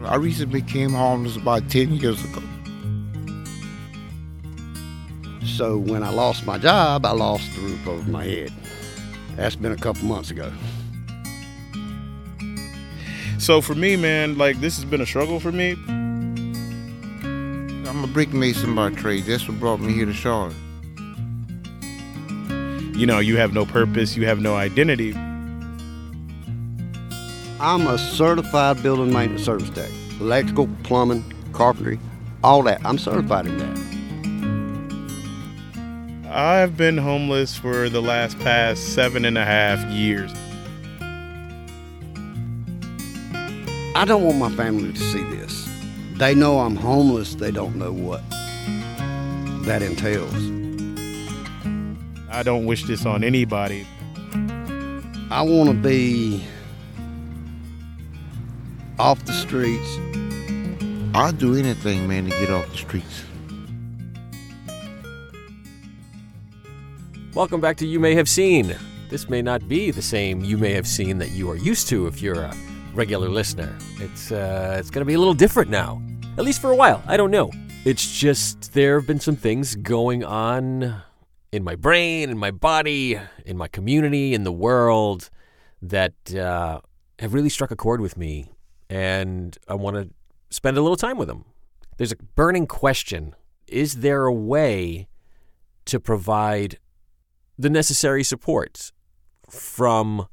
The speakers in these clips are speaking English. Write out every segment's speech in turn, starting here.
I recently became homeless about 10 years ago. So when I lost my job, I lost the roof over my head. That's been a couple months ago. So for me, man, this has been a struggle for me. I'm a brick mason by trade. That's what brought me here to Charlotte. You have no purpose, you have no identity. I'm a certified building maintenance service tech. Electrical, plumbing, carpentry, all that. I'm certified in that. I've been homeless for the past 7.5 years. I don't want my family to see this. They know I'm homeless. They don't know what that entails. I don't wish this on anybody. I want to be off the streets. I'll do anything, man, to get off the streets. Welcome back to You May Have Seen. This may not be the same You May Have Seen that you are used to if you're a regular listener. It's going to be a little different now, at least for a while. I don't know. It's just there have been some things going on in my brain, in my body, in my community, in the world that have really struck a chord with me, and I want to spend a little time with them. There's a burning question. Is there a way to provide the necessary support from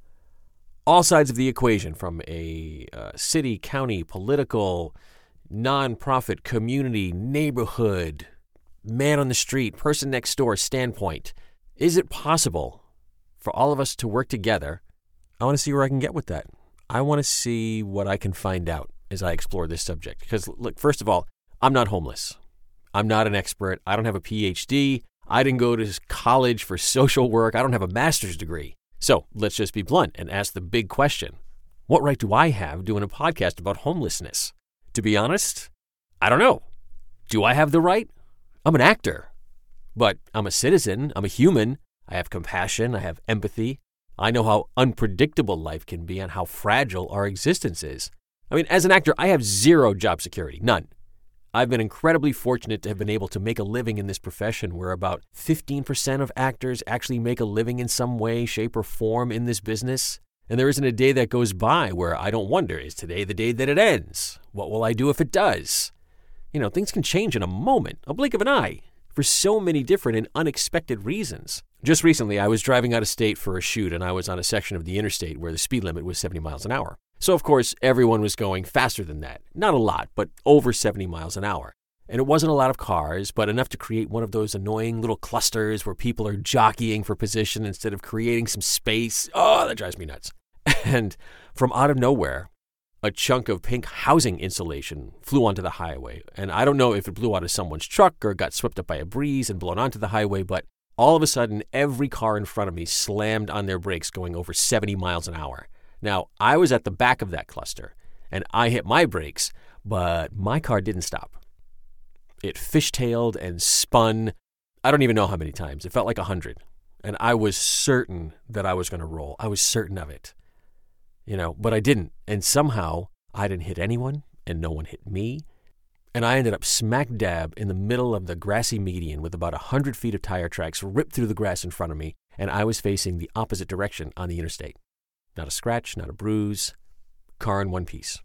all sides of the equation, from a city, county, political, nonprofit, community, neighborhood, man on the street, person next door standpoint? Is it possible for all of us to work together? I want to see where I can get with that. I want to see what I can find out as I explore this subject. Because, look, first of all, I'm not homeless. I'm not an expert. I don't have a PhD. I didn't go to college for social work. I don't have a master's degree. So let's just be blunt and ask the big question. What right do I have doing a podcast about homelessness? To be honest, I don't know. Do I have the right? I'm an actor, but I'm a citizen. I'm a human. I have compassion. I have empathy. I know how unpredictable life can be and how fragile our existence is. I mean, as an actor, I have zero job security, none. I've been incredibly fortunate to have been able to make a living in this profession where about 15% of actors actually make a living in some way, shape, or form in this business. And there isn't a day that goes by where I don't wonder, is today the day that it ends? What will I do if it does? Things can change in a moment, a blink of an eye, for so many different and unexpected reasons. Just recently, I was driving out of state for a shoot, and I was on a section of the interstate where the speed limit was 70 miles an hour. So, of course, everyone was going faster than that. Not a lot, but over 70 miles an hour. And it wasn't a lot of cars, but enough to create one of those annoying little clusters where people are jockeying for position instead of creating some space. Oh, that drives me nuts. And from out of nowhere, a chunk of pink housing insulation flew onto the highway. And I don't know if it blew out of someone's truck or got swept up by a breeze and blown onto the highway, but all of a sudden, every car in front of me slammed on their brakes going over 70 miles an hour. Now, I was at the back of that cluster, and I hit my brakes, but my car didn't stop. It fishtailed and spun. I don't even know how many times. It felt like 100. And I was certain that I was going to roll. I was certain of it. But I didn't. And somehow, I didn't hit anyone, and no one hit me. And I ended up smack dab in the middle of the grassy median with about 100 feet of tire tracks ripped through the grass in front of me, and I was facing the opposite direction on the interstate. Not a scratch, not a bruise, car in one piece.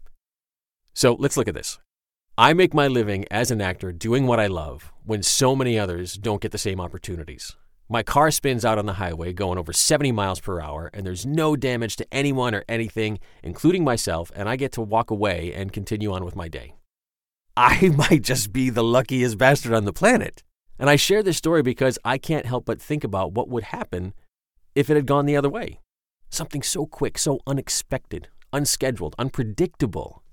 So let's look at this. I make my living as an actor doing what I love when so many others don't get the same opportunities. My car spins out on the highway going over 70 miles per hour, and there's no damage to anyone or anything, including myself, and I get to walk away and continue on with my day. I might just be the luckiest bastard on the planet. And I share this story because I can't help but think about what would happen if it had gone the other way. Something so quick, so unexpected, unscheduled, unpredictable.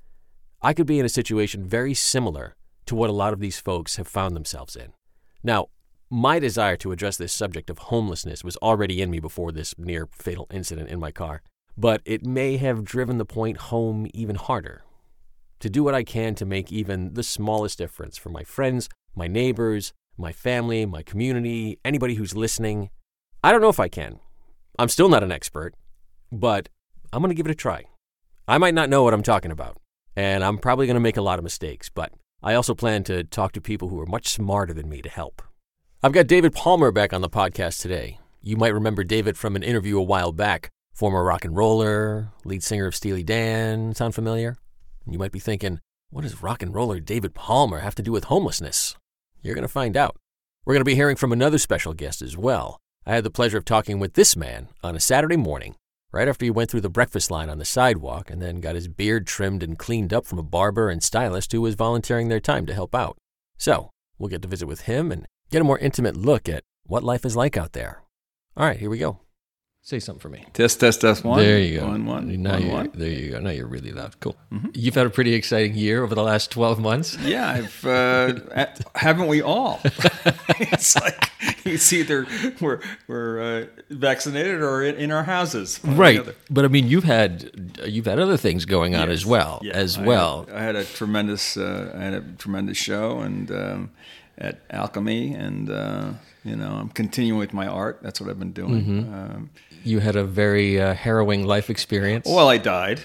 I could be in a situation very similar to what a lot of these folks have found themselves in. Now, my desire to address this subject of homelessness was already in me before this near fatal incident in my car, but it may have driven the point home even harder. To do what I can to make even the smallest difference for my friends, my neighbors, my family, my community, anybody who's listening. I don't know if I can. I'm still not an expert, but I'm going to give it a try. I might not know what I'm talking about, and I'm probably going to make a lot of mistakes, but I also plan to talk to people who are much smarter than me to help. I've got David Palmer back on the podcast today. You might remember David from an interview a while back. Former rock and roller, lead singer of Steely Dan. Sound familiar? You might be thinking, what does rock and roller David Palmer have to do with homelessness? You're going to find out. We're going to be hearing from another special guest as well. I had the pleasure of talking with this man on a Saturday morning, right after he went through the breakfast line on the sidewalk and then got his beard trimmed and cleaned up from a barber and stylist who was volunteering their time to help out. So, we'll get to visit with him and get a more intimate look at what life is like out there. All right, here we go. Say something for me. Test, one. There you go. One. There you go. Now you're really loud. Cool. Mm-hmm. You've had a pretty exciting year over the last 12 months. Yeah, haven't we all? It's like it's either we're vaccinated or in our houses. Right. But I mean, you've had other things going on as well. I had a tremendous show and at Alchemy, and I'm continuing with my art. That's what I've been doing. Mm-hmm. You had a very harrowing life experience. Well, I died.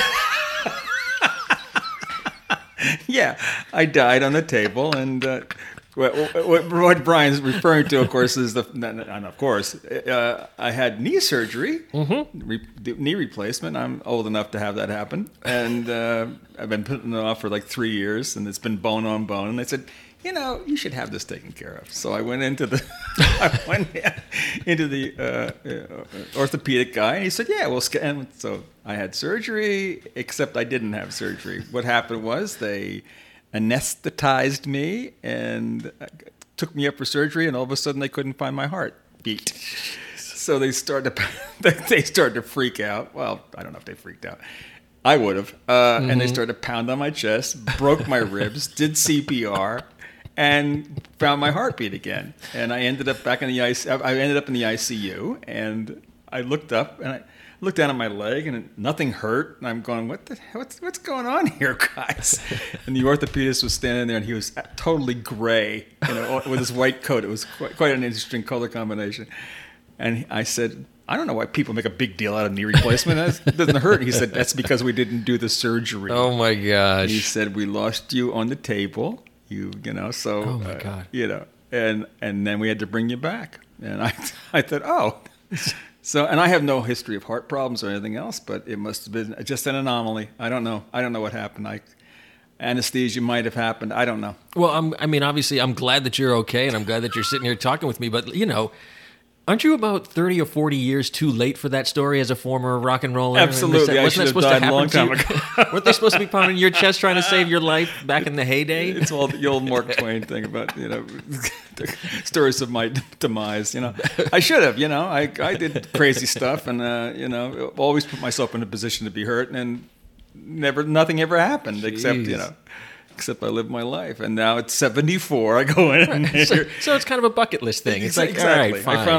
Yeah, I died on the table, and what Brian's referring to, of course, is I had knee surgery, knee replacement. I'm old enough to have that happen, and I've been putting it off for like 3 years, and it's been bone on bone. And they said, you should have this taken care of. So I went into the orthopedic guy, and he said, "Yeah, we'll scan." So I had surgery, except I didn't have surgery. What happened was they anesthetized me and took me up for surgery, and all of a sudden they couldn't find my heartbeat. So they started to freak out. Well, I don't know if they freaked out. I would have. And they started to pound on my chest, broke my ribs, did CPR, and found my heartbeat again. And I ended up back in the ICU, and I looked up and I looked down at my leg, and nothing hurt. And I'm going, what's going on here, guys? And the orthopedist was standing there, and he was totally gray, with his white coat. It was quite an interesting color combination. And I said, I don't know why people make a big deal out of knee replacement. It doesn't hurt. He said, that's because we didn't do the surgery. Oh, my gosh. He said, we lost you on the table, so, oh, my God. And then we had to bring you back. And I thought, oh. So, and I have no history of heart problems or anything else, but it must have been just an anomaly. I don't know what happened. Anesthesia might have happened. I don't know. Well, obviously, I'm glad that you're okay, and I'm glad that you're sitting here talking with me, but, aren't you about 30 or 40 years too late for that story as a former rock and roller? Absolutely. I should have died a long time ago. Weren't they supposed to be pounding your chest trying to save your life back in the heyday? It's all the old Mark Twain thing about, the stories of my demise, I should have, I did crazy stuff and, always put myself in a position to be hurt, and nothing ever happened except I lived my life, and now it's 74. I go in, and so it's kind of a bucket list thing. It's like, exactly. All right, fine. I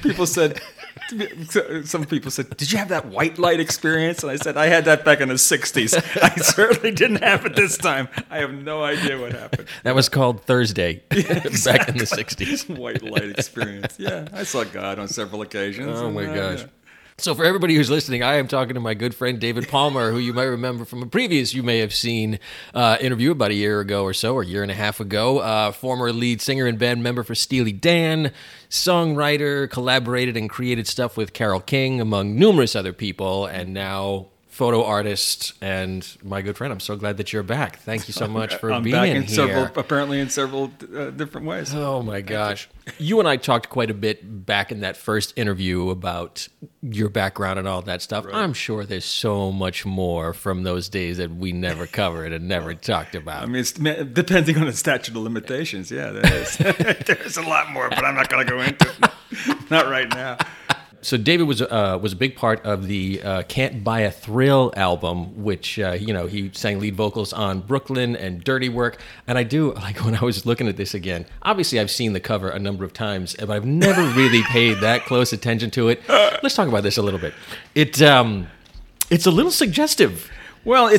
finally, some people said, "Did you have that white light experience?" And I said, "I had that back in the '60s. I certainly didn't have it this time. I have no idea what happened." That was called Thursday, back in the '60s. White light experience. Yeah, I saw God on several occasions. Oh my gosh. Yeah. So for everybody who's listening, I am talking to my good friend David Palmer, who you might remember from a previous You May Have Seen interview about a year ago or so, or a year and a half ago. Former lead singer and band member for Steely Dan, songwriter, collaborated and created stuff with Carole King, among numerous other people, and now photo artist and my good friend. I'm so glad that you're back. Thank you so much for being back here. Apparently in several different ways. Oh my gosh. You and I talked quite a bit back in that first interview about your background and all that stuff. Right. I'm sure there's so much more from those days that we never covered and never talked about. I mean, it's depending on the statute of limitations. Yeah, there is. There's a lot more, but I'm not going to go into it. Not right now. So David was a big part of the Can't Buy a Thrill album, which, he sang lead vocals on Brooklyn and Dirty Work. And I do, like when I was looking at this again, obviously I've seen the cover a number of times, but I've never really paid that close attention to it. Let's talk about this a little bit. It's a little suggestive. Well,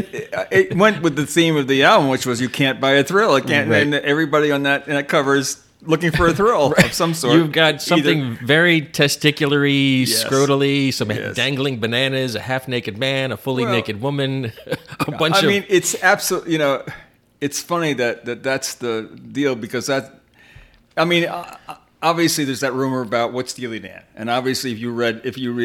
it went with the theme of the album, which was "You Can't Buy a Thrill." It can't, right. And everybody on that cover is looking for a thrill of some sort. You've got something very testicular-y, Yes. scrotally, some Yes. dangling bananas, a half-naked man, a fully naked woman, a bunch I of... mean, it's absolutely, it's funny that's the deal because obviously there's that rumor about what's Steely Dan. And obviously if you read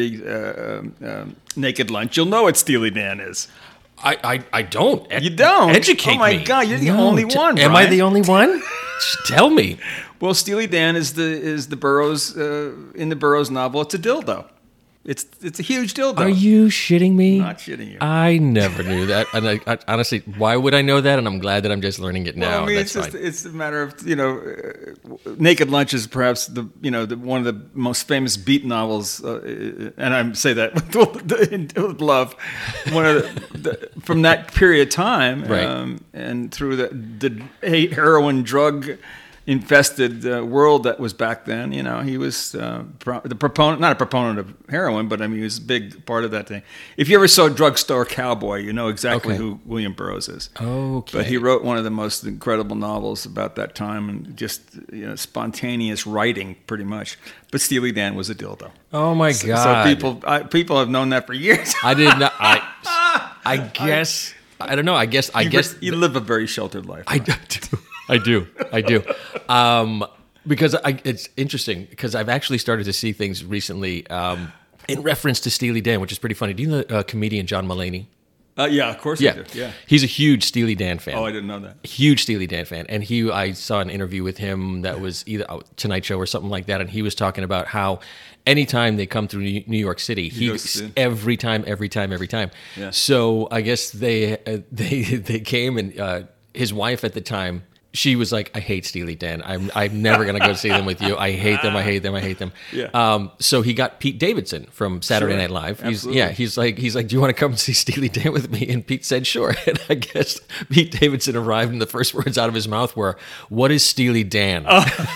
Naked Lunch, you'll know what Steely Dan is. I don't. You don't? Educate me. Oh my God, you're the only one, Am I Brian. the only one? Just tell me. Well, Steely Dan is the Burroughs, in the Burroughs novel, it's a dildo. It's a huge dildo. Are you shitting me? Not shitting you. I never knew that, and I honestly, why would I know that? And I'm glad that I'm just learning it now. Well, I mean, That's it's a matter of Naked Lunch is perhaps the one of the most famous beat novels, and I say that with love. One of from that period of time, Right. And through the heroin drug infested world that was back then. He was the proponent, not a proponent of heroin, but I mean, he was a big part of that thing. If you ever saw Drugstore Cowboy, you know exactly Okay. who William Burroughs is. Okay. But he wrote one of the most incredible novels about that time, and just spontaneous writing, pretty much. But Steely Dan was a dildo. Oh my So God. people have known that for years. I did not. I guess. I don't know. I guess. You live a very sheltered life. I do. I do. Because it's interesting because I've actually started to see things recently in reference to Steely Dan, which is pretty funny. Do you know the comedian John Mulaney? Yeah, of course I do. Yeah. He's a huge Steely Dan fan. Oh, I didn't know that. Huge Steely Dan fan, and I saw an interview with him that was either Tonight Show or something like that, and he was talking about how anytime they come through New York City, every time. Yeah. So I guess they came, and his wife at the time, she was like, "I hate Steely Dan. I'm never gonna go see them with you. I hate them. Yeah. So he got Pete Davidson from Saturday Sure. Night Live. Absolutely. He's like, do you want to come see Steely Dan with me? And Pete said, sure. And I guess Pete Davidson arrived, and the first words out of his mouth were, "What is Steely Dan?"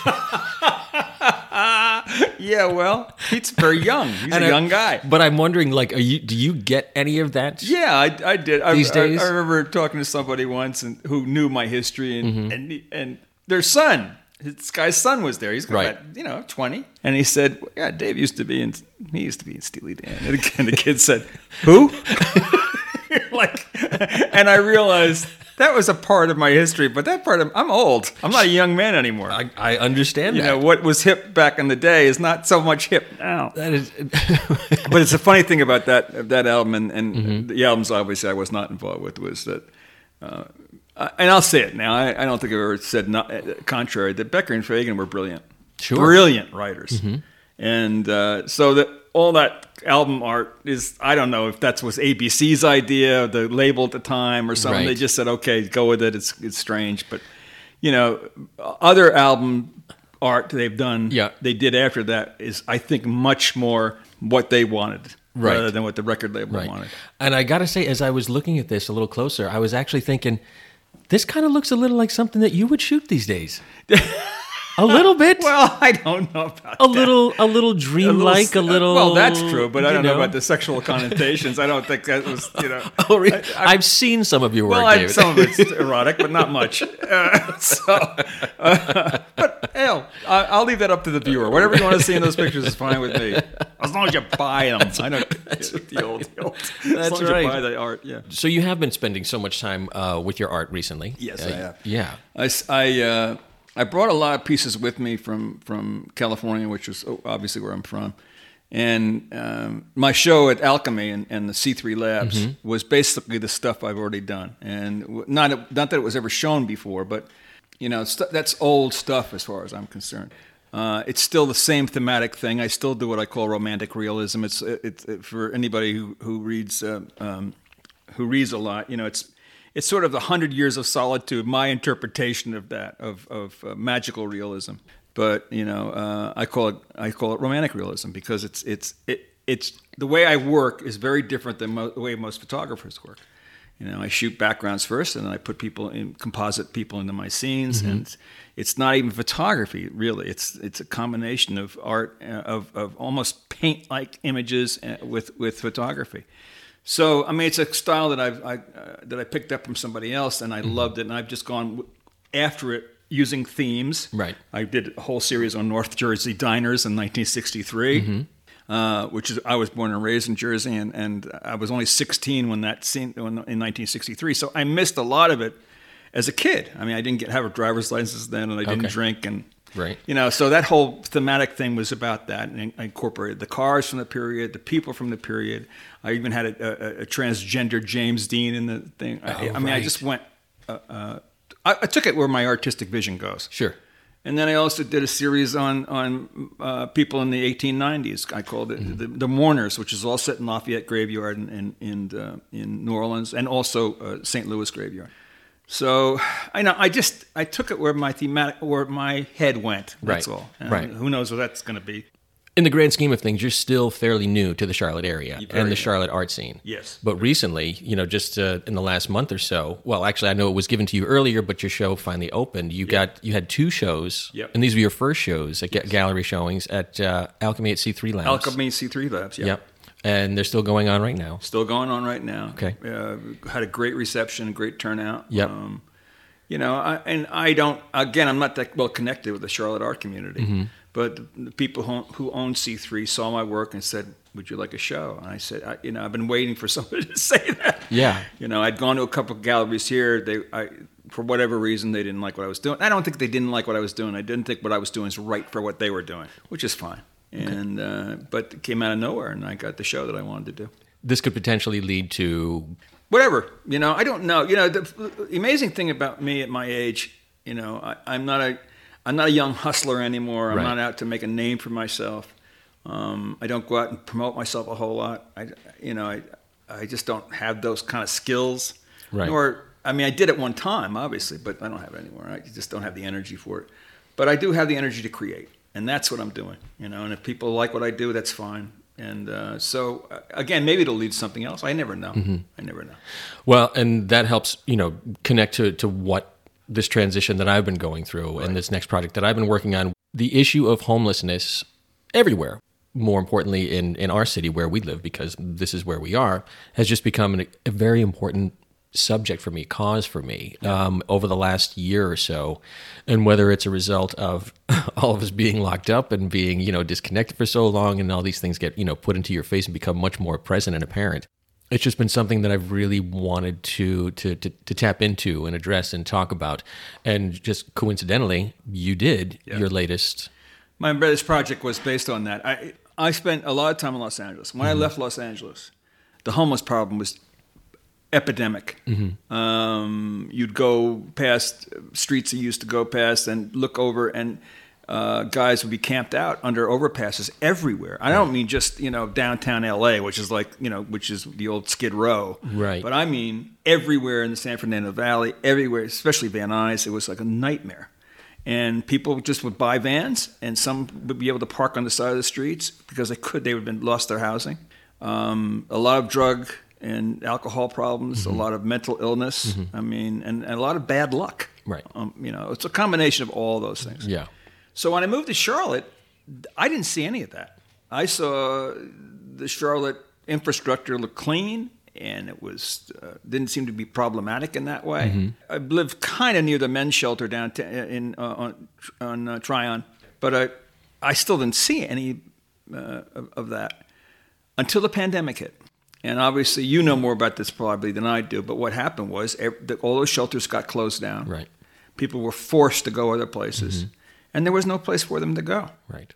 Yeah, well, Pete's very young. He's a young guy. But I'm wondering, like, do you get any of that? Yeah, I did. These days? I remember talking to somebody once who knew my history, Mm-hmm. and their son, this guy's son was there. He's got about 20, and he said, "Yeah, Dave used to be in Steely Dan." And the kid said, "Who?" And I realized that was a part of my history, but that part I'm old. I'm not a young man anymore. I understand that. What was hip back in the day is not so much hip now. That is. But it's a funny thing about that album, and the albums obviously I was not involved with, was that, and I'll say it now, I don't think I've ever said contrary, that Becker and Fagan were brilliant. Sure. Brilliant writers. And so that all that album art is, I don't know if that was ABC's idea, the label at the time or something. Right. They just said, okay, go with it. It's strange. But, other album art they've done, they did after that is, I think, much more what they wanted rather than what the record label wanted. And I got to say, as I was looking at this a little closer, I was actually thinking, this kind of looks a little like something that you would shoot these days. A little bit. Well, I don't know about a little dreamlike, a little. Well, that's true, but I don't know about the. the sexual connotations. I don't think that was, Oh, really? I've seen some of your work, David. Some of it's erotic, but not much. But hell, I'll leave that up to the viewer. Whatever you want to see in those pictures is fine with me, as long as you buy them. I don't. That's the old. As long as right. you buy the art, yeah. So you have been spending so much time with your art recently. Yes, I have. Yeah. I brought a lot of pieces with me from California, which is obviously where I'm from. And my show at Alchemy and the C3 Labs was basically the stuff I've already done. And not that it was ever shown before, but that's old stuff as far as I'm concerned. It's still the same thematic thing. I still do what I call romantic realism. It's for anybody who reads a lot. It's sort of the 100 Years of Solitude, my interpretation of that, of magical realism. But I call it romantic realism because it's the way I work is very different than the way most photographers work. I shoot backgrounds first, and then I put composite people into my scenes, and it's not even photography really. It's a combination of art of almost paint-like images with photography. So, I mean, it's a style that I picked up from somebody else, and I loved it, and I've just gone after it using themes. Right. I did a whole series on North Jersey diners in 1963, which is I was born and raised in Jersey, and I was only 16 when that scene in 1963. So I missed a lot of it as a kid. I mean, I didn't have a driver's license then, and I didn't drink, and Right. so that whole thematic thing was about that, and I incorporated the cars from the period, the people from the period. I even had a transgender James Dean in the thing. I mean, I just went. I took it where my artistic vision goes. Sure. And then I also did a series on people in the 1890s. I called it the Mourners, which is all set in Lafayette Graveyard in New Orleans, and also St. Louis Graveyard. So I took it where my head went. That's all. Right. Who knows what that's going to be? In the grand scheme of things, you're still fairly new to the Charlotte area and the Charlotte art scene. Yes. But recently, just in the last month or so, well, actually, I know it was given to you earlier, but your show finally opened. You had 2 shows, and these were your first shows at gallery showings at Alchemy at C3 Labs. Alchemy C3 Labs, Yep. And they're still going on right now. Still going on right now. Okay. Had a great reception, great turnout. Yep. I'm not that well connected with the Charlotte art community, but the people who own C3 saw my work and said, "Would you like a show?" And I said, "I've been waiting for somebody to say that." Yeah. I'd gone to a couple of galleries here. For whatever reason, they didn't like what I was doing. I don't think they didn't like what I was doing. I didn't think what I was doing was right for what they were doing, which is fine. And but it came out of nowhere, and I got the show that I wanted to do. This could potentially lead to whatever. I don't know. The amazing thing about me at my age, I'm not a young hustler anymore. I'm not out to make a name for myself. I don't go out and promote myself a whole lot. I just don't have those kind of skills. Right. I did it one time, obviously, but I don't have it anymore. I just don't have the energy for it. But I do have the energy to create. And that's what I'm doing, and if people like what I do, that's fine. And so, again, maybe it'll lead to something else. I never know. I never know. Well, and that helps, connect to what this transition that I've been going through and this next project that I've been working on. The issue of homelessness everywhere, more importantly in our city where we live, because this is where we are, has just become a very important subject for me, cause for me, over the last year or so. And whether it's a result of all of us being locked up and being, disconnected for so long, and all these things get, put into your face and become much more present and apparent. It's just been something that I've really wanted to tap into and address and talk about. And just coincidentally, you did your latest. My latest project was based on that. I spent a lot of time in Los Angeles. When I left Los Angeles, the homeless problem was epidemic. You'd go past streets you used to go past and look over, and guys would be camped out under overpasses everywhere. I don't mean just downtown LA, which is which is the old Skid Row, right? But I mean everywhere in the San Fernando Valley, everywhere, especially Van Nuys. It was like a nightmare. And people just would buy vans, and some would be able to park on the side of the streets because they would have been lost their housing. A lot of drug and alcohol problems, a lot of mental illness. And a lot of bad luck. Right. It's a combination of all those things. Yeah. So when I moved to Charlotte, I didn't see any of that. I saw the Charlotte infrastructure look clean, and it was didn't seem to be problematic in that way. I lived kind of near the men's shelter downtown on Tryon, but I still didn't see any of that until the pandemic hit. And obviously, you know more about this probably than I do, but what happened was all those shelters got closed down. Right. People were forced to go other places, and there was no place for them to go. Right.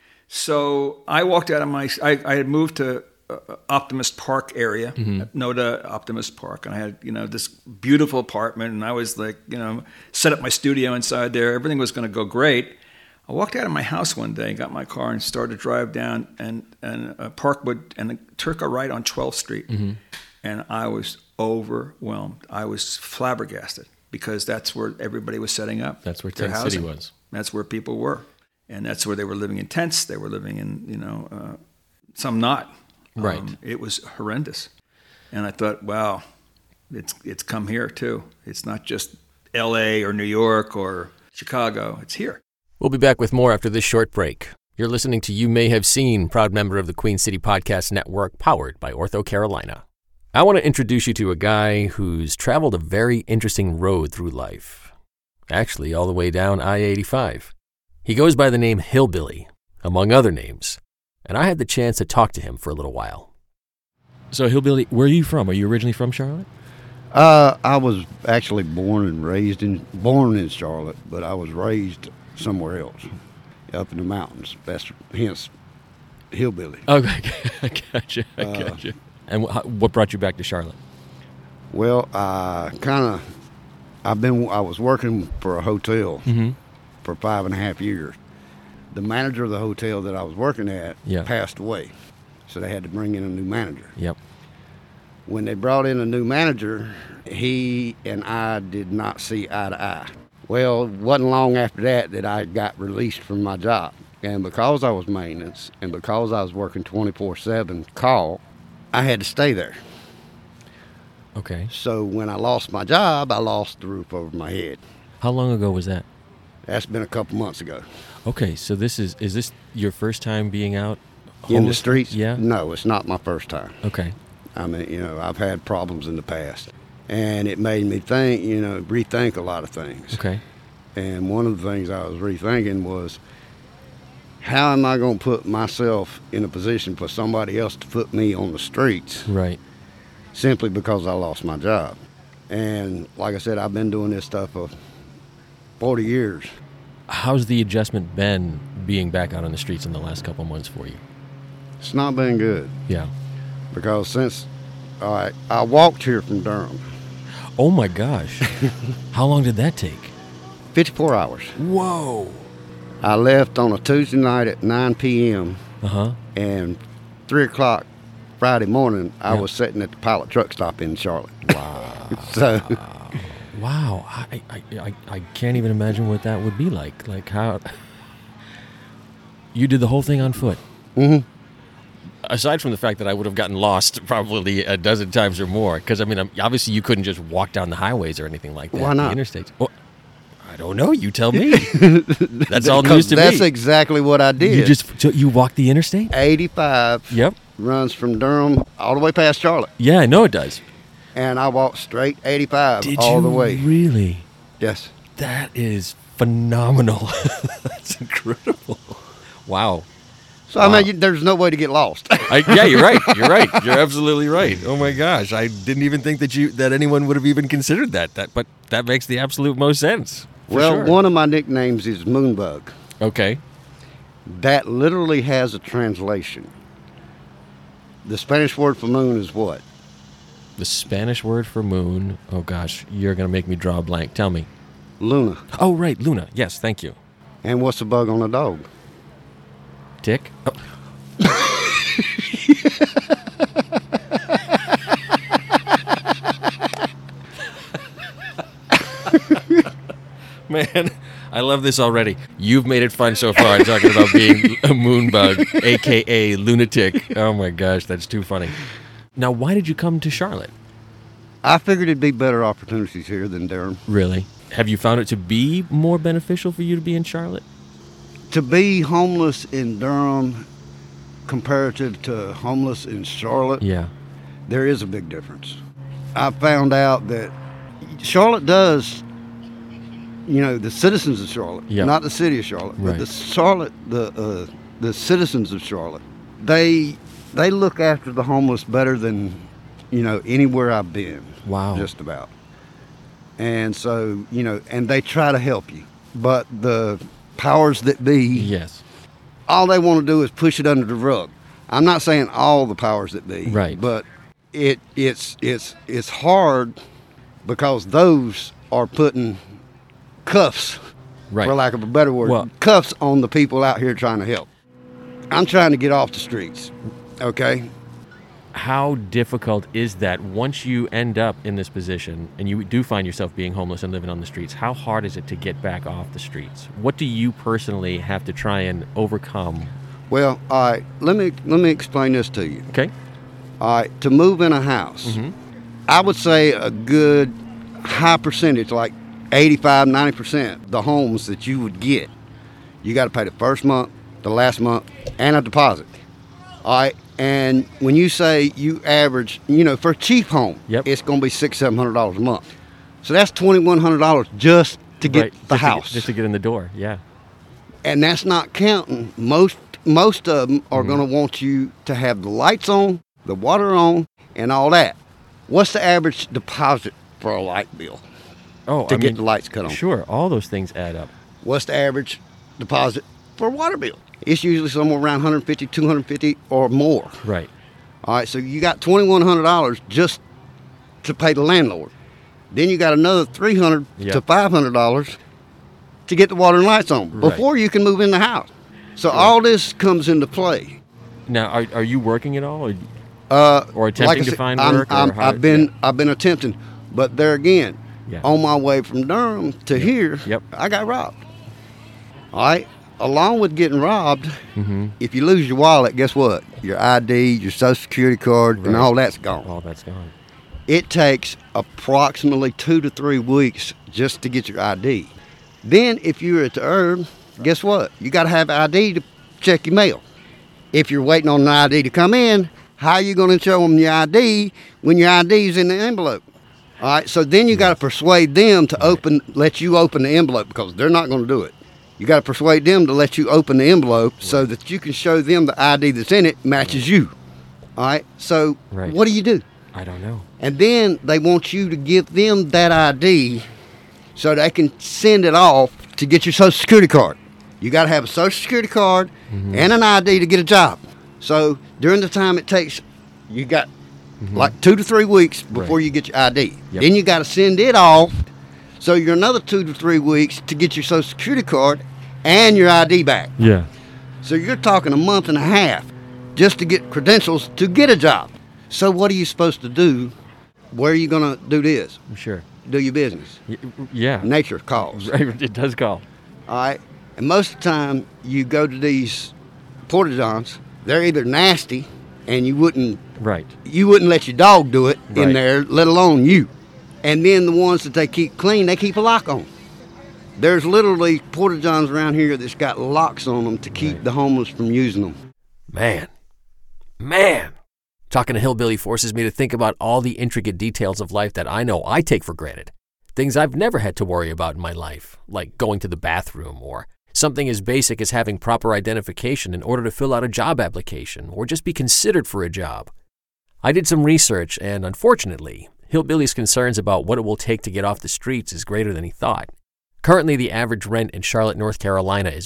So I walked out of I had moved to Optimist Park area, Noda Optimist Park, and I had this beautiful apartment, and I was like set up my studio inside there. Everything was going to go great. I walked out of my house one day, got my car, and started to drive down and Parkwood, and took a right on 12th Street. And I was overwhelmed. I was flabbergasted because that's where everybody was setting up. That's where their Tent housing. City was. That's where people were. And that's where they were living in tents. They were living in, some not. Right. It was horrendous. And I thought, wow, it's come here too. It's not just L.A. or New York or Chicago. It's here. We'll be back with more after this short break. You're listening to You May Have Seen, proud member of the Queen City Podcast Network, powered by Ortho Carolina. I want to introduce you to a guy who's traveled a very interesting road through life. actually all the way down I-85. He goes by the name Hillbilly, among other names, and I had the chance to talk to him for a little while. So, Hillbilly, where are you from? Are you originally from Charlotte? I was actually born in Charlotte, but I was raised somewhere else, up in the mountains. That's hence Hillbilly. Okay, I gotcha. And what brought you back to Charlotte? Well, I was working for a hotel for 5.5 years. The manager of the hotel that I was working at passed away, so they had to bring in a new manager. Yep. When they brought in a new manager, he and I did not see eye to eye. Well, it wasn't long after that I got released from my job. And because I was maintenance and because I was working 24/7 call, I had to stay there. Okay. So when I lost my job, I lost the roof over my head. How long ago was that? That's been a couple months ago. Okay, so is this your first time being out In the homeless? streets? Yeah. No, it's not my first time. Okay. I mean, I've had problems in the past. And it made me think, rethink a lot of things. Okay. And one of the things I was rethinking was, how am I going to put myself in a position for somebody else to put me on the streets Right. simply because I lost my job? And like I said, I've been doing this stuff for 40 years. How's the adjustment been being back out on the streets in the last couple months for you? It's not been good Yeah. because since I walked here from Durham, Oh my gosh. How long did that take? 54 hours. Whoa. I left on a Tuesday night at 9 p.m. Uh-huh. and 3 o'clock Friday morning, I Yeah. was sitting at the Pilot truck stop in Charlotte. Wow. So, Wow. I can't even imagine what that would be like. Like how you did the whole thing on foot. mhm. Aside from the fact that I would have gotten lost probably a dozen times or more, because I mean, obviously you couldn't just walk down the highways or anything like that. Why not? The interstates. Well, I don't know. You tell me. That's all news to That's me. exactly what I did. You walked the interstate? 85 Yep. runs from Durham all the way past Charlotte, Yeah, I know it does. and I walked straight 85 all the way. Really? Yes. That is phenomenal. That's incredible. Wow. So I mean, there's no way to get lost. Yeah, you're right. You're right. You're absolutely right. Oh my gosh, I didn't even think that anyone would have even considered that. But that makes the absolute most sense. For Well, sure. one of my nicknames is Moonbug. Okay. That literally has a translation. The Spanish word for moon is what? The Spanish word for moon. Oh gosh, you're gonna make me draw a blank. Tell me. Luna. Oh right, Luna. Yes, thank you. And what's the bug on a dog? Tick. Oh. Man, I love this already. You've made it fun so far talking about being a moonbug, a.k.a. lunatic. Oh my gosh, that's too funny. Now, why did you come to Charlotte? I figured it'd be better opportunities here than Durham. Really? Have you found it to be more beneficial for you to be in Charlotte? To be homeless in Durham comparative to homeless in Charlotte, Yeah. there is a big difference. I found out that Charlotte does, the citizens of Charlotte, Yeah. not the city of Charlotte, Right. but the citizens of Charlotte, they look after the homeless better than, anywhere I've been. Wow. Just about. And so, and they try to help you. But the powers that be, Yes. all they want to do is push it under the rug. I'm not saying all the powers that be, Right. but it's hard because those are putting cuffs, Right. for lack of a better word, Well- cuffs on the people out here trying to help. I'm trying to get off the streets, okay? How difficult is that once you end up in this position and you do find yourself being homeless and living on the streets? How hard is it to get back off the streets? What do you personally have to try and overcome? Well, all right, let me explain this to you. Okay. All right, to move in a house, I would say a good high percentage, like 85, 90%, the homes that you would get, you got to pay the first month, the last month, and a deposit. All right, and when you say you average, for a cheap home, Yep. it's going to be $600-700 a month. So that's $2,100 just to get Right, the just house. just to get in the door. Yeah. And that's not counting. Most of them are going to want you to have the lights on, the water on, and all that. What's the average deposit for a light bill Oh, to get the lights cut on? Sure, all those things add up. What's the average deposit for a water bill? It's usually somewhere around $150, $250 or more. Right. All right, so you got $2,100 just to pay the landlord. Then you got another $300 to $500 to get the water and lights on before you can move in the house. So all this comes into play. Now, are you working at all, or attempting like I to said, find work? I've been attempting, but there again, on my way from Durham to here, I got robbed. All right, along with getting robbed, if you lose your wallet, guess what? Your ID, your Social Security card, and all that's gone. All that's gone. It takes approximately 2 to 3 weeks just to get your ID. Then, if you're at the herb, guess what? You got to have ID to check your mail. If you're waiting on an ID to come in, how are you going to show them your ID when your ID is in the envelope? All right, so then you got to persuade them to let you open the envelope because they're not going to do it. You got to persuade them to let you open the envelope so that you can show them the ID that's in it matches you. All right, so what do? I don't know. And then they want you to give them that ID so they can send it off to get your Social Security card. You got to have a Social Security card and an ID to get a job. So during the time it takes, you got like 2 to 3 weeks before you get your ID. Then you got to send it off. So you're another 2 to 3 weeks to get your Social Security card and your ID back. Yeah. So you're talking a month and a half just to get credentials to get a job. So what are you supposed to do? Where are you going to do this? Sure. Do your business. Yeah. Nature calls. It does call. All right. And most of the time you go to these porta-johns, they're either nasty and you wouldn't let your dog do it in there, let alone you. And then the ones that they keep clean, they keep a lock on. There's literally porta-johns around here that's got locks on them to keep the homeless from using them. Man. Talking to Hillbilly forces me to think about all the intricate details of life that I know I take for granted. Things I've never had to worry about in my life, like going to the bathroom or something as basic as having proper identification in order to fill out a job application or just be considered for a job. I did some research and, unfortunately, Hillbilly's concerns about what it will take to get off the streets is greater than he thought. Currently, the average rent in Charlotte, North Carolina is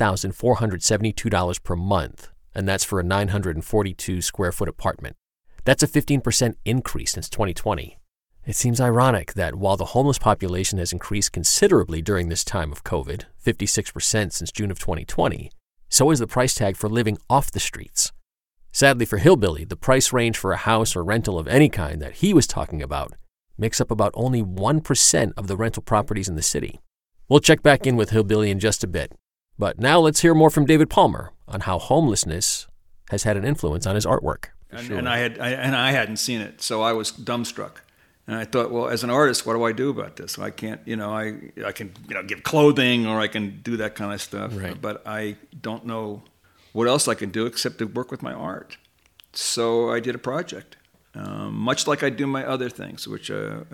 $1,472 per month, and that's for a 942 square foot apartment. That's a 15% increase since 2020. It seems ironic that while the homeless population has increased considerably during this time of COVID, 56% since June of 2020, so is the price tag for living off the streets. Sadly for Hillbilly, the price range for a house or rental of any kind that he was talking about makes up about only 1% of the rental properties in the city. We'll check back in with Hillbilly in just a bit. But now let's hear more from David Palmer on how homelessness has had an influence on his artwork. And I hadn't seen it, so I was dumbstruck. And I thought, well, as an artist, what do I do about this? I can't, I can, give clothing or I can do that kind of stuff. Right. But I don't know what else I can do except to work with my art. So I did a project, much like I do my other things, which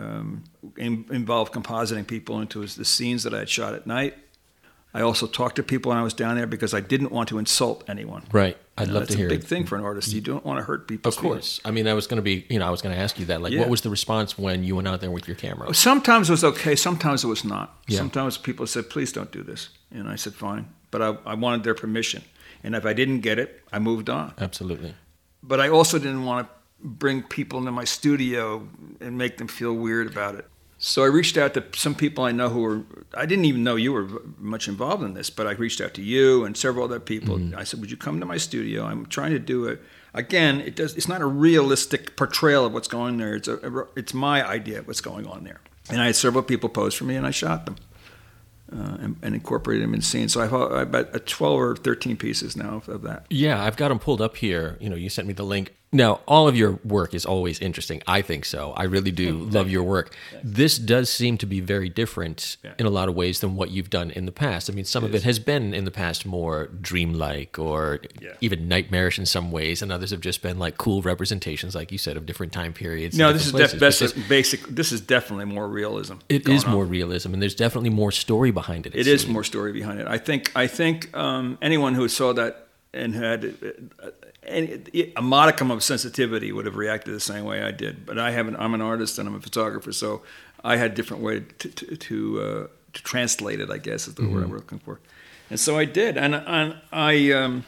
involve compositing people into the scenes that I had shot at night. I also talked to people when I was down there because I didn't want to insult anyone. Right. I'd love to hear it. It's a big thing for an artist. You don't want to hurt people. Of course. I mean, I was going to ask you that. What was the response when you went out there with your camera? Sometimes it was okay. Sometimes it was not. Yeah. Sometimes people said, please don't do this. And I said, fine. But I wanted their permission. And if I didn't get it, I moved on. Absolutely. But I also didn't want to bring people into my studio and make them feel weird about it. So I reached out to some people I know I didn't even know you were much involved in this, but I reached out to you and several other people. Mm-hmm. I said, would you come to my studio? I'm trying to do it. Again, it's not a realistic portrayal of what's going there. It's my idea of what's going on there. And I had several people pose for me, and I shot them and incorporated them in scenes. So I have about 12 or 13 pieces now of that. Yeah, I've got them pulled up here. You sent me the link. Now, all of your work is always interesting. I think so. I really do love your work. This does seem to be very different in a lot of ways than what you've done in the past. I mean, some of it has been in the past more dreamlike or even nightmarish in some ways, and others have just been like cool representations, like you said, of different time periods. No, this is basic. This is definitely more realism. It is more realism, and there's definitely more story behind it. It is more story behind it. I think anyone who saw that and had a modicum of sensitivity would have reacted the same way I did. But I'm an artist and I'm a photographer, so I had a different way to translate it, I guess is the word I'm looking for. And so I did. And I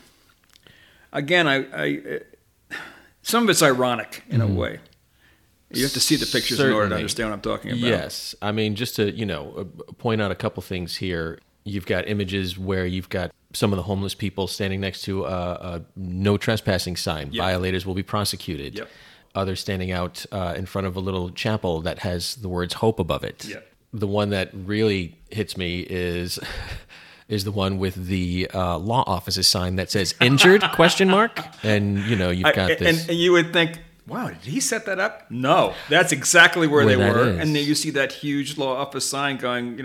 some of it's ironic in a way. You have to see the pictures in order to understand what I'm talking about. Yes. I mean, just to, point out a couple things here. You've got images where you've got some of the homeless people standing next to a no trespassing sign. Yep. Violators will be prosecuted. Yep. Others standing out in front of a little chapel that has the words hope above it. Yep. The one that really hits me is the one with the law office's sign that says injured ? And you've got this. And you would think, wow, did he set that up? No, that's exactly where they were. Is. And then you see that huge law office sign going,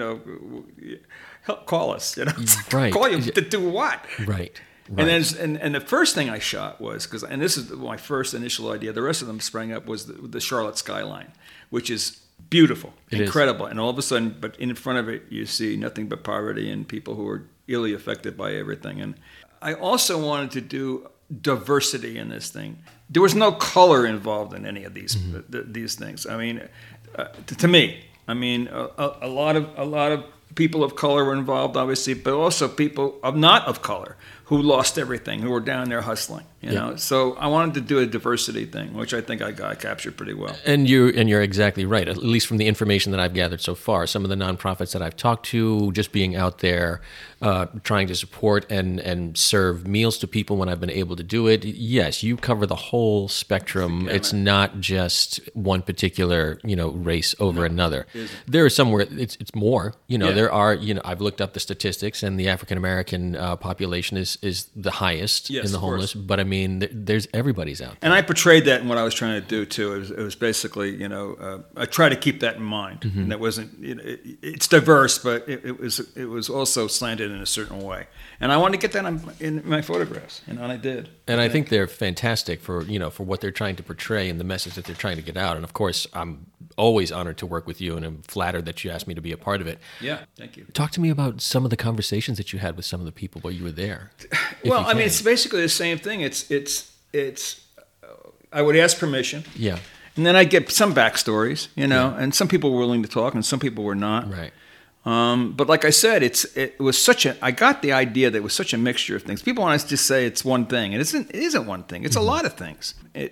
help call us. Right. Call you to do what? Right. And then the first thing I shot was and this is my first initial idea. The rest of them sprang up was the Charlotte skyline, which is beautiful, incredible. And all of a sudden, but in front of it, you see nothing but poverty and people who are illy affected by everything. And I also wanted to do diversity in this thing. There was no color involved in any of these things. I mean, to me, a lot of people of color were involved, obviously, but also people not of color who lost everything, who were down there hustling. You know, so I wanted to do a diversity thing, which I think I got captured pretty well. And you're exactly right. At least from the information that I've gathered so far, some of the nonprofits that I've talked to, just being out there, trying to support and serve meals to people when I've been able to do it. Yes, you cover the whole spectrum. It's not just one particular race over another. There are somewhere it's more. There are. I've looked up the statistics, and the African American population is the highest in the homeless. But I mean, there's everybody's out there. And I portrayed that in what I was trying to do too. It was basically, I try to keep that in mind. And that wasn't, it's diverse, but it was also slanted in a certain way. And I wanted to get that in my photographs, and I did. And I think they're fantastic for what they're trying to portray and the message that they're trying to get out. And of course, I'm always honored to work with you, and I'm flattered that you asked me to be a part of it. Yeah, thank you. Talk to me about some of the conversations that you had with some of the people while you were there. Well, I mean, it's basically the same thing. It's I would ask permission. Yeah. And then I'd get some backstories, and some people were willing to talk and some people were not. Right. But like I said, it was I got the idea that it was such a mixture of things. People want to just say it's one thing, and it isn't one thing. It's a lot of things.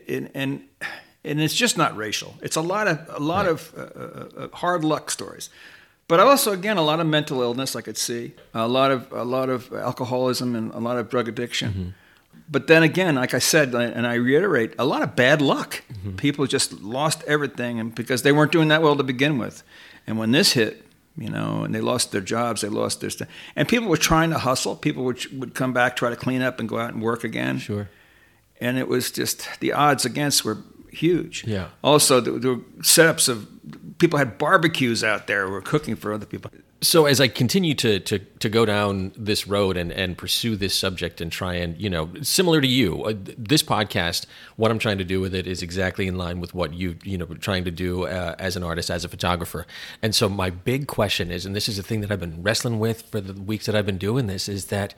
And it's just not racial. It's a lot of hard luck stories. But also, again, a lot of mental illness I could see, a lot of alcoholism and a lot of drug addiction. But then again, like I said, and I reiterate, a lot of bad luck. People just lost everything, and because they weren't doing that well to begin with. And when this hit, and they lost their jobs, they lost their stuff. And people were trying to hustle. People would come back, try to clean up and go out and work again. Sure. And it was just, the odds against were huge. Yeah. Also, there were setups of, people had barbecues out there who were cooking for other people. So as I continue to go down this road and pursue this subject and try and, similar to you, this podcast, what I'm trying to do with it is exactly in line with what you trying to do as an artist, as a photographer. And so my big question is, and this is the thing that I've been wrestling with for the weeks that I've been doing this, is that,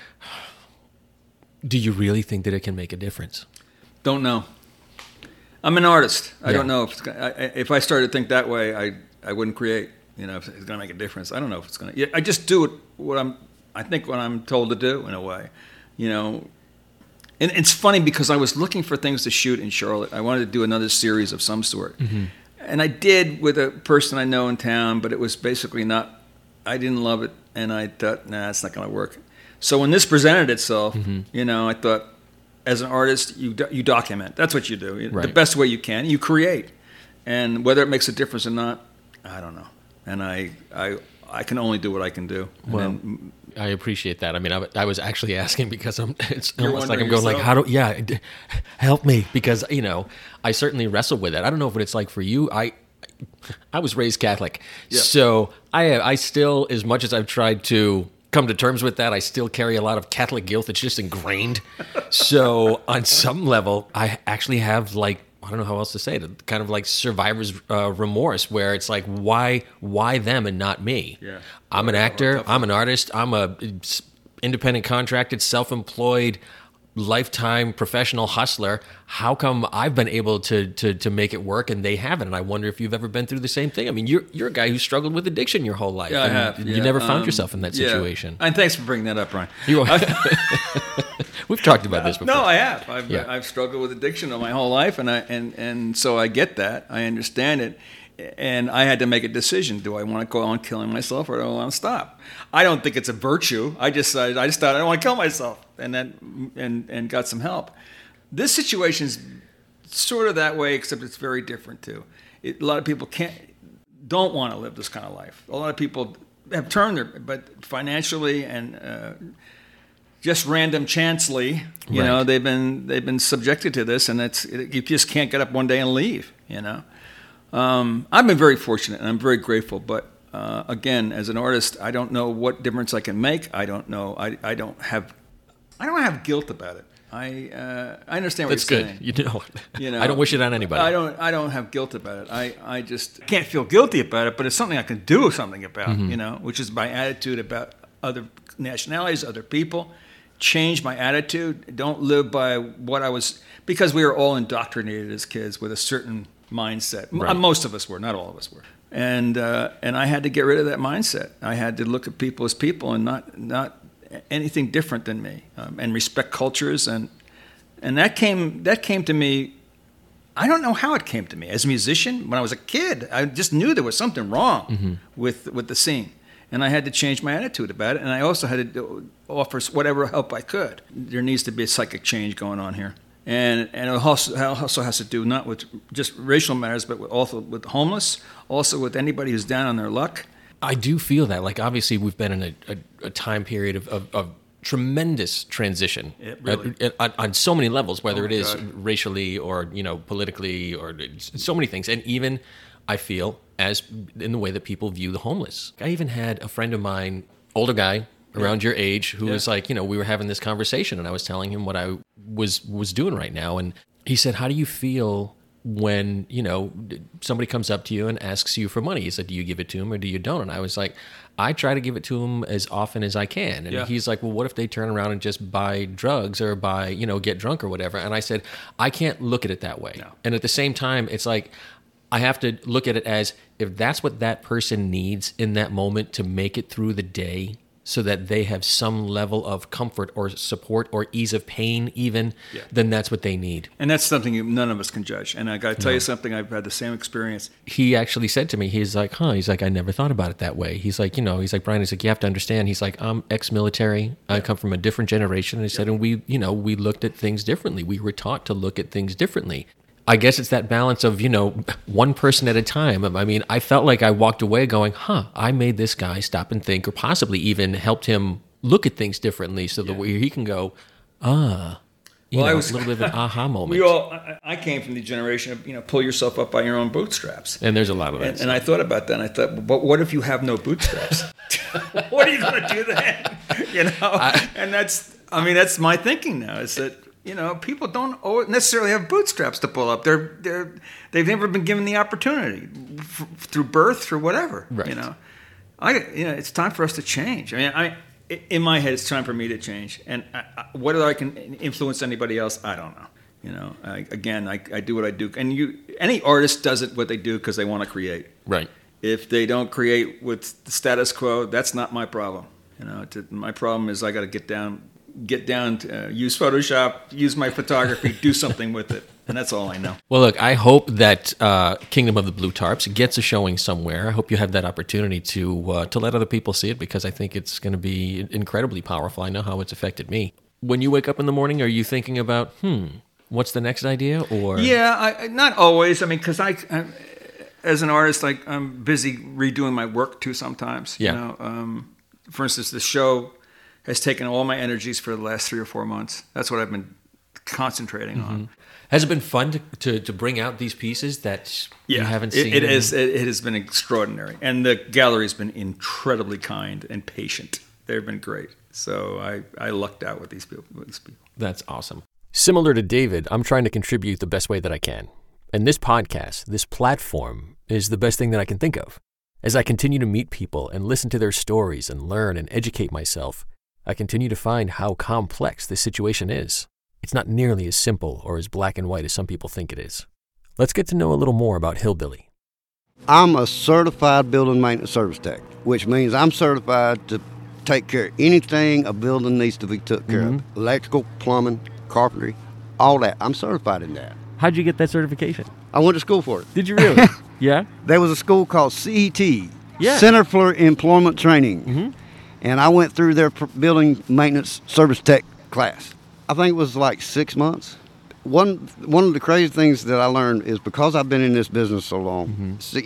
do you really think that it can make a difference? Don't know. I'm an artist. I don't know if I started to think that way, I wouldn't create. If it's going to make a difference. I don't know if it's going to. I just do it what I'm told to do in a way. And it's funny because I was looking for things to shoot in Charlotte. I wanted to do another series of some sort. And I did with a person I know in town, but it was basically not. I didn't love it, and I thought, nah, it's not going to work. So when this presented itself, I thought, as an artist, you document. That's what you do. Right. The best way you can. You create, and whether it makes a difference or not, I don't know. And I can only do what I can do. And then I appreciate that. I mean, I was actually asking because it's You're almost like wondering I'm going yourself? like, help me, because I certainly wrestle with it. I don't know what it's like for you. I was raised Catholic, so I still, as much as I've tried to come to terms with that, I still carry a lot of Catholic guilt. It's just ingrained. So on some level, I actually have like, I don't know how else to say it, kind of like survivor's remorse, where it's like, why them and not me? Yeah. I'm an actor, I'm an artist, I'm a independent contracted, self-employed, lifetime professional hustler. How come I've been able to make it work and they haven't? And I wonder if you've ever been through the same thing. I mean, you're a guy who struggled with addiction your whole life. Yeah, I and have. You Yeah. never found yourself in that Yeah. situation. And thanks for bringing that up, Brian. We've talked about this before. No, I have. Yeah. I've struggled with addiction all my whole life, and so I get that. I understand it, and I had to make a decision: do I want to go on killing myself, or do I want to stop? I don't think it's a virtue. I just thought I don't want to kill myself, and got some help. This situation's sort of that way, except it's very different too. A lot of people don't want to live this kind of life. A lot of people have turned but financially and just random chancely, you know, they've been subjected to this, and you just can't get up one day and leave. I've been very fortunate, and I'm very grateful. But again, as an artist, I don't know what difference I can make. I don't know. I don't have guilt about it. I understand what That's you're good. saying. You know, I don't wish it on anybody. I don't have guilt about it. I just can't feel guilty about it, but it's something I can do something about, which is my attitude about other nationalities, other people. Change my attitude. Don't live by what I was, because we were all indoctrinated as kids with a certain mindset. Right. Most of us were, not all of us were. And I had to get rid of that mindset. I had to look at people as people and not anything different than me, and respect cultures, and that came to me. I don't know how it came to me as a musician. When I was a kid, I just knew there was something wrong with the scene, and I had to change my attitude about it. And I also had to offer whatever help I could. There needs to be a psychic change going on here, and it also has to do not with just racial matters, but also with the homeless, also with anybody who's down on their luck. I do feel that. Like, obviously, we've been in a time period of tremendous transition on so many levels, whether it is racially or politically or so many things. And even, I feel, as in the way that people view the homeless. I even had a friend of mine, older guy, around your age, who was like, we were having this conversation, and I was telling him what I was doing right now. And he said, how do you feel when, somebody comes up to you and asks you for money? He said, do you give it to him or do you don't? And I was like, I try to give it to him as often as I can. And he's like, well, what if they turn around and just buy drugs or get drunk or whatever? And I said, I can't look at it that way. No. And at the same time, it's like, I have to look at it as, if that's what that person needs in that moment to make it through the day, so that they have some level of comfort or support or ease of pain even, then that's what they need. And that's something none of us can judge. And I got to tell you something, I've had the same experience. He actually said to me, he's like, I never thought about it that way. He's like, he's like, Brian, he's like, you have to understand. He's like, I'm ex-military. I come from a different generation. And he said, and we looked at things differently. We were taught to look at things differently. I guess it's that balance of, one person at a time. I mean, I felt like I walked away going, I made this guy stop and think, or possibly even helped him look at things differently, so that he can go, a little bit of an aha moment. I came from the generation of, pull yourself up by your own bootstraps. And there's a lot of that. And I thought about that, and I thought, but what if you have no bootstraps? What are you going to do then? And that's my thinking now, is that, people don't necessarily have bootstraps to pull up. They've never been given the opportunity through birth, through whatever. Right. It's time for us to change. I mean, in my head, it's time for me to change. And whether I can influence anybody else, I don't know. I do what I do. And any artist does it what they do because they want to create. Right. If they don't create with the status quo, that's not my problem. My problem is I got to get down, use Photoshop, use my photography, do something with it. And that's all I know. Well, look, I hope that Kingdom of the Blue Tarps gets a showing somewhere. I hope you have that opportunity to let other people see it, because I think it's going to be incredibly powerful. I know how it's affected me. When you wake up in the morning, are you thinking about, what's the next idea? Or not always. I mean, because as an artist, I'm busy redoing my work too sometimes. Yeah. For instance, the show has taken all my energies for the last 3 or 4 months. That's what I've been concentrating on. Has it been fun to bring out these pieces that you haven't seen? It has been extraordinary. And the gallery's been incredibly kind and patient. They've been great. So I lucked out with these people. That's awesome. Similar to David, I'm trying to contribute the best way that I can. And this podcast, this platform, is the best thing that I can think of. As I continue to meet people and listen to their stories and learn and educate myself, I continue to find how complex this situation is. It's not nearly as simple or as black and white as some people think it is. Let's get to know a little more about Hillbilly. I'm a certified building maintenance service tech, which means I'm certified to take care of anything a building needs to be took care of. Electrical, plumbing, carpentry, all that. I'm certified in that. How'd you get that certification? I went to school for it. Did you really? Yeah? There was a school called CET, Yeah. Center for Employment Training. And I went through their building maintenance service tech class. I think it was like 6 months. One of the crazy things that I learned is because I've been in this business so long, CET,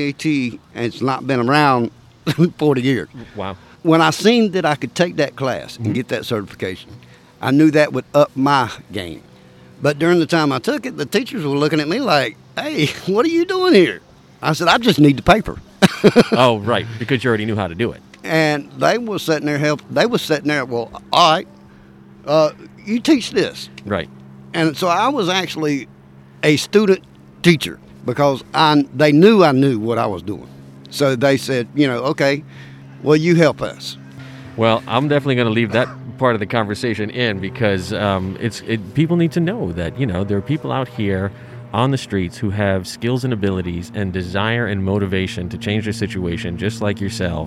it's not been around 40 years. Wow. When I seen that I could take that class and get that certification, I knew that would up my game. But during the time I took it, the teachers were looking at me like, hey, what are you doing here? I said, I just need the paper. Oh, right, because you already knew how to do it. And they were sitting there, well, all right, you teach this. Right. And so I was actually a student teacher because they knew I knew what I was doing. So they said, okay, well, you help us. Well, I'm definitely going to leave that part of the conversation in because people need to know that, there are people out here on the streets who have skills and abilities and desire and motivation to change their situation, just like yourself.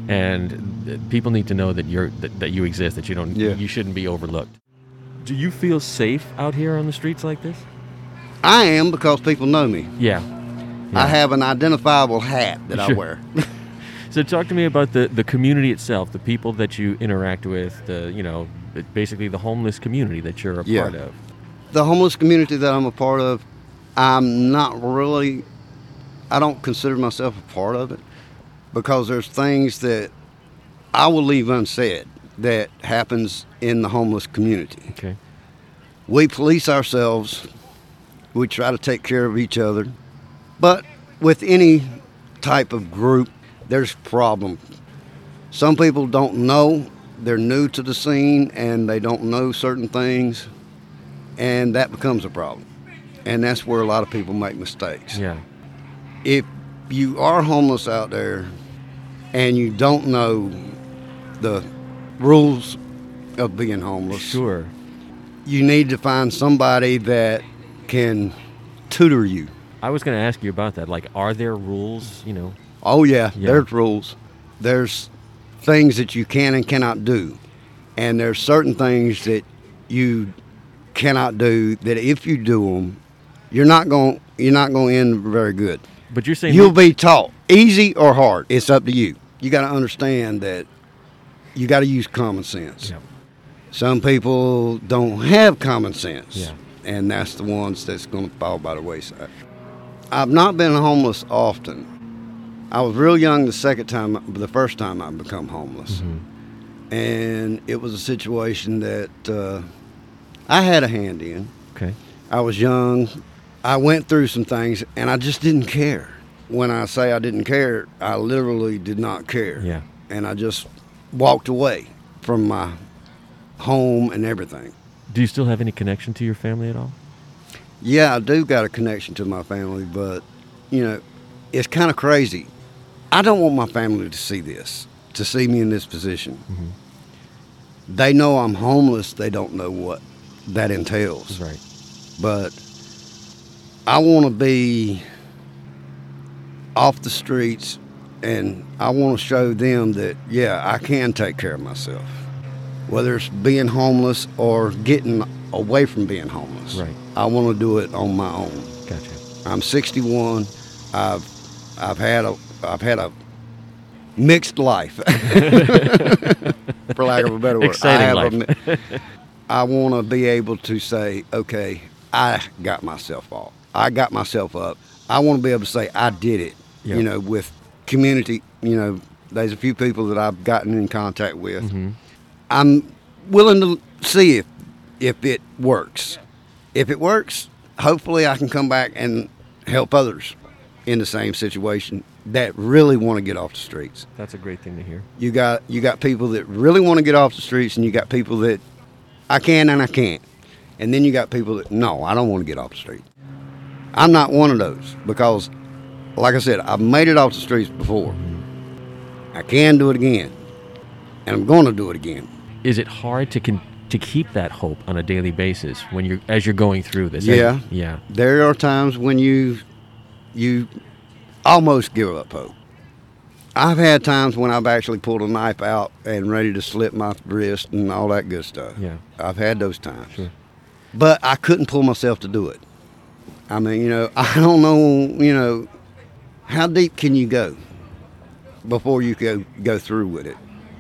And people need to know that you exist, that you shouldn't be overlooked. Do you feel safe out here on the streets like this? I am because people know me. Yeah. I have an identifiable hat that I wear. So talk to me about the community itself, the people that you interact with, basically the homeless community that you're a part of. The homeless community that I'm a part of, I don't consider myself a part of it because there's things that I will leave unsaid that happens in the homeless community. Okay. We police ourselves. We try to take care of each other. But with any type of group, there's problems. Some people don't know. They're new to the scene and they don't know certain things. And that becomes a problem. And that's where a lot of people make mistakes. Yeah. If you are homeless out there and you don't know the rules of being homeless, sure, you need to find somebody that can tutor you. I was going to ask you about that. Like, are there rules, Oh, yeah, there's rules. There's things that you can and cannot do. And there's certain things that you cannot do that if you do them, you're not going to end very good. But you're saying you'll be taught easy or hard. It's up to you. You got to understand that you got to use common sense. Yeah. Some people don't have common sense. Yeah. And that's the ones that's going to fall by the wayside. I've not been homeless often. I was real young the first time I become homeless. And it was a situation that I had a hand in. Okay. I was young. I went through some things, and I just didn't care. When I say I didn't care, I literally did not care. Yeah. And I just walked away from my home and everything. Do you still have any connection to your family at all? Yeah, I do got a connection to my family, but, it's kind of crazy. I don't want my family to see this, to see me in this position. They know I'm homeless. They don't know what that entails. Right. But I want to be off the streets, and I want to show them that, I can take care of myself. Whether it's being homeless or getting away from being homeless. Right. I want to do it on my own. Gotcha. I'm 61. I've had a mixed life, for lack of a better word. Exciting life. I want to be able to say, okay, I got myself off. I got myself up. I want to be able to say I did it. Yep. With community. There's a few people that I've gotten in contact with, I'm willing to see if it works. If it works, hopefully I can come back and help others in the same situation that really want to get off the streets. That's a great thing to hear. You got people that really want to get off the streets, and you got people that I can and I can't. And then you got people that, no, I don't want to get off the street. I'm not one of those because, like I said, I've made it off the streets before. I can do it again, and I'm going to do it again. Is it hard to keep that hope on a daily basis as you're going through this? Yeah. Yeah. There are times when you almost give up hope. I've had times when I've actually pulled a knife out and ready to slit my wrist and all that good stuff. Yeah. I've had those times. Sure. But I couldn't pull myself to do it. I mean, I don't know, how deep can you go before you go through with it?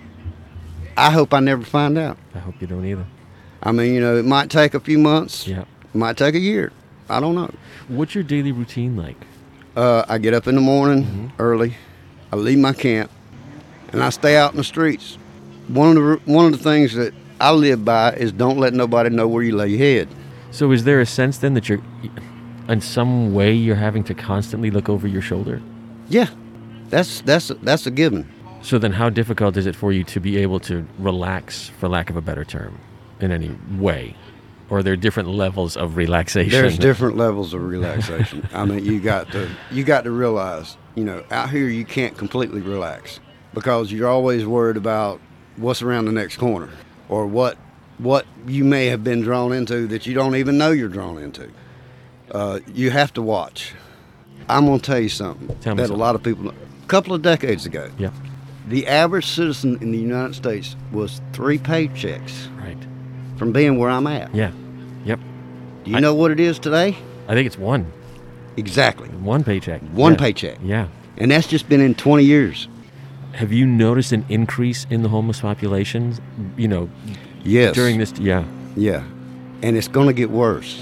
I hope I never find out. I hope you don't either. I mean, it might take a few months. Yeah. It might take a year. I don't know. What's your daily routine like? I get up in the morning early. I leave my camp, and I stay out in the streets. One of the things that I live by is don't let nobody know where you lay your head. So is there a sense then that in some way you're having to constantly look over your shoulder? Yeah, that's a given. So then how difficult is it for you to be able to relax, for lack of a better term, in any way? Or are there different levels of relaxation? There's different levels of relaxation. I mean, you got to realize, out here you can't completely relax because you're always worried about what's around the next corner or what you may have been drawn into that you don't even know you're drawn into. You have to watch. I'm going to tell you something a lot of people, a couple of decades ago, yeah, the average citizen in the United States was 3 paychecks right from being where I'm at. Yeah. Yep. Do you know what it is today? I think it's one. Exactly. One paycheck. One paycheck. Yeah. And that's just been in 20 years. Have you noticed an increase in the homeless population, Yes. during this? Yeah. Yeah. And it's going to get worse.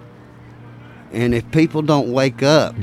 And if people don't wake up,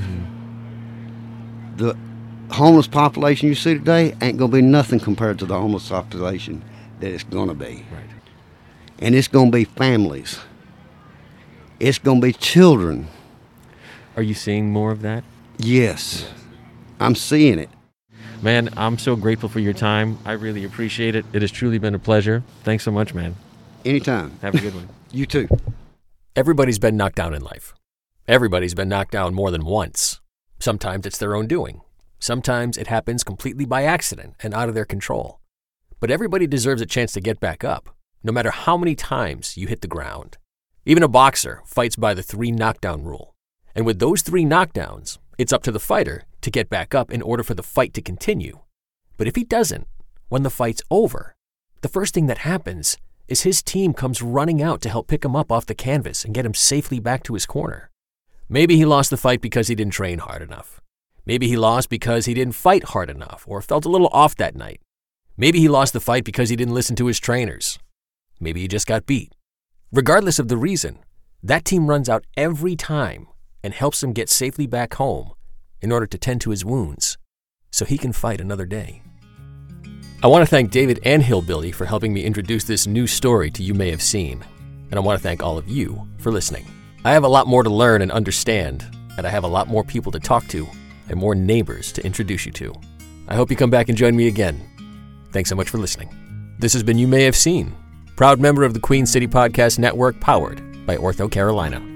the homeless population you see today ain't going to be nothing compared to the homeless population that it's going to be. Right. And it's going to be families. It's going to be children. Are you seeing more of that? Yes. I'm seeing it. Man, I'm so grateful for your time. I really appreciate it. It has truly been a pleasure. Thanks so much, man. Anytime. Have a good one. You too. Everybody's been knocked down in life. Everybody's been knocked down more than once. Sometimes it's their own doing. Sometimes it happens completely by accident and out of their control. But everybody deserves a chance to get back up, no matter how many times you hit the ground. Even a boxer fights by the 3 knockdown rule. And with those 3 knockdowns, it's up to the fighter to get back up in order for the fight to continue. But if he doesn't, when the fight's over, the first thing that happens is his team comes running out to help pick him up off the canvas and get him safely back to his corner. Maybe he lost the fight because he didn't train hard enough. Maybe he lost because he didn't fight hard enough or felt a little off that night. Maybe he lost the fight because he didn't listen to his trainers. Maybe he just got beat. Regardless of the reason, that team runs out every time and helps him get safely back home in order to tend to his wounds so he can fight another day. I want to thank David and Hillbilly for helping me introduce this new story to You May Have Seen, and I want to thank all of you for listening. I have a lot more to learn and understand, and I have a lot more people to talk to and more neighbors to introduce you to. I hope you come back and join me again. Thanks so much for listening. This has been You May Have Seen, proud member of the Queen City Podcast Network, powered by Ortho Carolina.